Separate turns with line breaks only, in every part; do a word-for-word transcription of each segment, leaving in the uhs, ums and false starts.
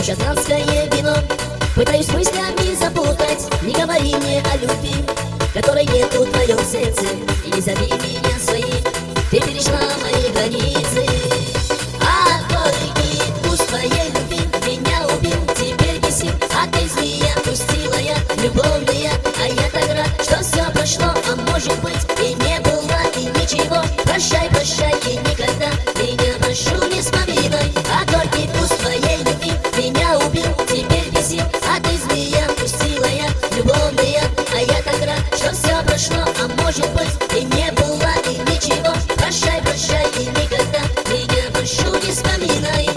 шотландское вино. Пытаюсь мыслями запутать, не говори мне о любви, которой нету в твоем сердце, и не зови меня своей. Ты перешла мои границы. А горький вкус твоей любви меня убил, теперь висит, а ты змея, пустила я любовный яд. А я так рад, что все прошло, а может быть и не было, и ничего. Прощай, прощай, и никогда меня прошу не вспоминай. А горький вкус твоей любви меня убил, теперь висит, а ты змея, пустила я любовный яд. А я так рад, что все прошло, а может быть и не было, и ничего. Прощай, прощай, и никогда меня прошу не вспоминай.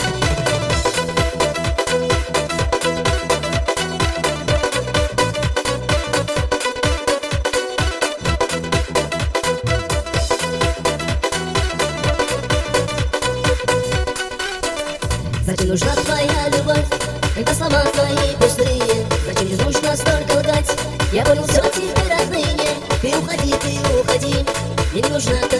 Зачем нужна твоя любовь, когда слова твои пустые? Зачем не нужно столько лгать? Я понял все теперь отныне. Ты уходи, ты уходи, мне не нужна